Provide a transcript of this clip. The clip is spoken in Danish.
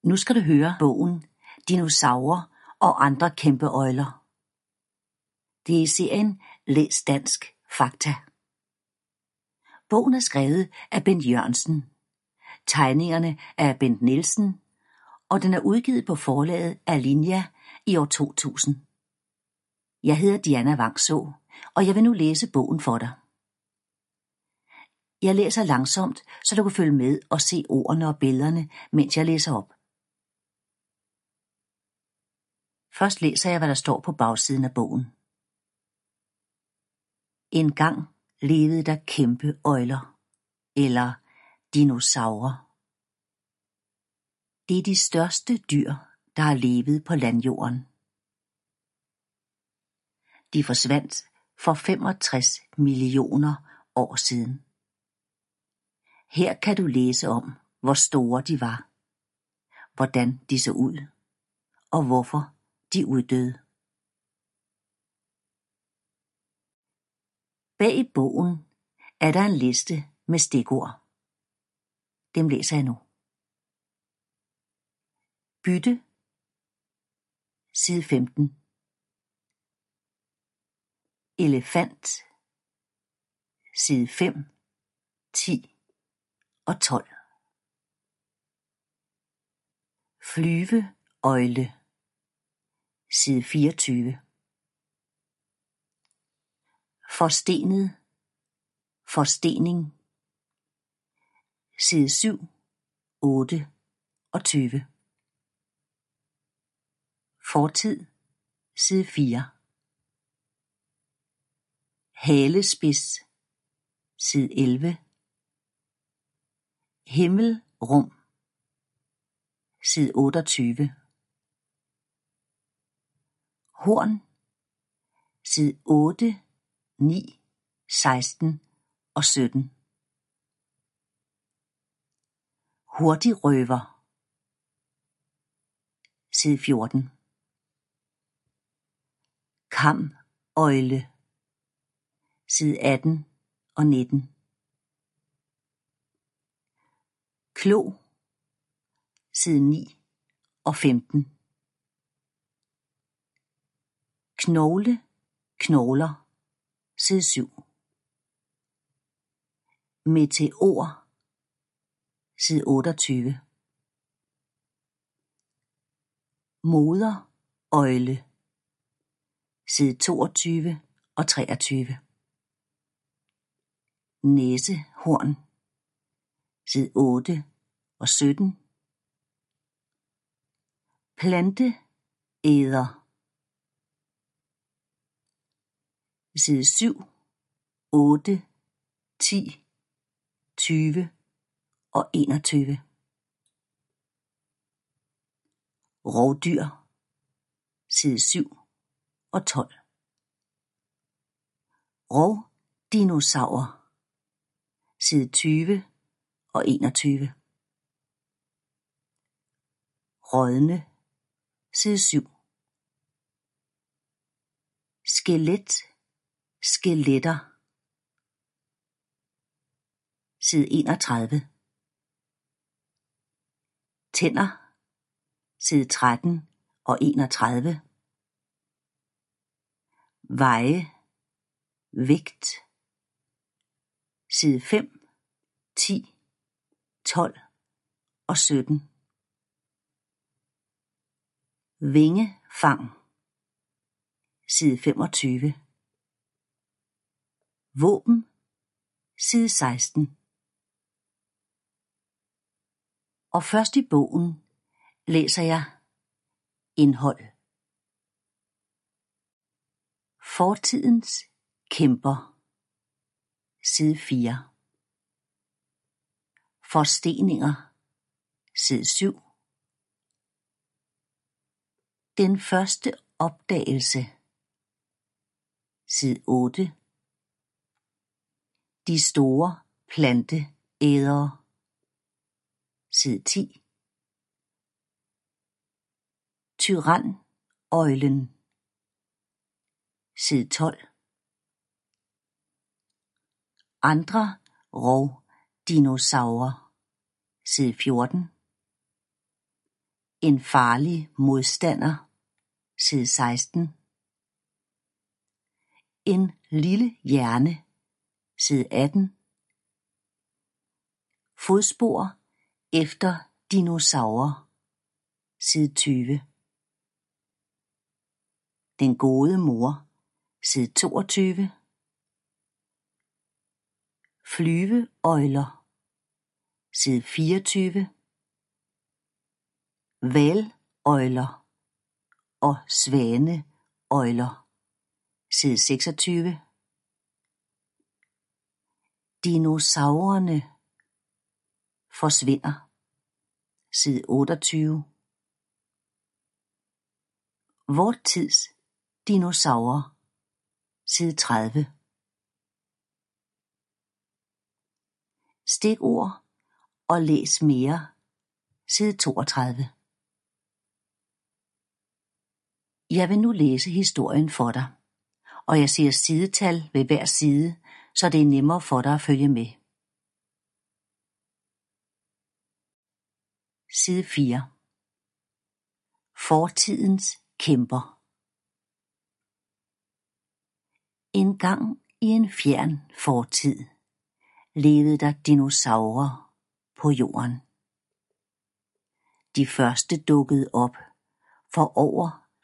Nu skal du høre bogen Dinosaurer og andre kæmpeøgler. Det er serien Læs dansk fakta. Bogen er skrevet af Bent Jørgensen. Tegningerne er af Bent Nielsen, og den er udgivet på forlaget Alinea i år 2000. Jeg hedder Diana Vangså, og jeg vil nu læse bogen for dig. Jeg læser langsomt, så du kan følge med og se ordene og billederne, mens jeg læser op. Først læser jeg, hvad der står på bagsiden af bogen. En gang levede der kæmpeøgler, eller dinosaurer. Det er de største dyr, der har levet på landjorden. De forsvandt for 65 millioner år siden. Her kan du læse om, hvor store de var, hvordan de så ud, og hvorfor de uddøde. Bag i bogen er der en liste med stikord. Dem læser jeg nu. Bytte, side 15. Elefant, side 5, 10 og 12. Flyveøgle, side 24. Forstenet, forstening, side 7, 8 og 20. Fortid, side 4. Halespids, side 11. Himmelrum, side 28. Horn, side 8, 9, 16 og 17. Hurtigrøver, side 14. Kamøgle, side 18 og 19. Klo, side 9 og 15. Knogle, knogler, side 7. Meteor, side 28. Moderøgle, side 22 og 23. Næsehorn, side 8 og 17. Planteæder, side 7, 8, 10, 20 og 21. Rovdyr, side 7 og 12. Rovdinosaurer, side 20 og 21. Rådne, side 7. Skelet, skeletter, side 31. Tænder, side 13 og 31. Veje, vægt, side 5, 10, 12 og 17. Vingefang, side 25. Våben, side 16. Og først i bogen læser jeg indhold. Fortidens kæmper, side 4. Forsteninger, side 7. Den første opdagelse, side 8. De store planteædere, side 10. Tyrannøglen, side 12. Andre rovdinosaurer, side 14. En farlig modstander, side 16. En lille hjerne, side 18. Fodspor efter dinosaurer, side 20. Den gode mor, side 22. Flyveøgler, side 24. Hvaløgler og svaneøgler, side 26. Dinosaurerne forsvinder, side 28. Vor tids dinosaurer, side 30. Stikord og læs mere, side 32. Jeg vil nu læse historien for dig, og jeg siger sidetal ved hver side, så det er nemmere for dig at følge med. Side 4. Fortidens kæmper. En gang i en fjern fortid levede der dinosaurer på jorden. De første dukkede op for over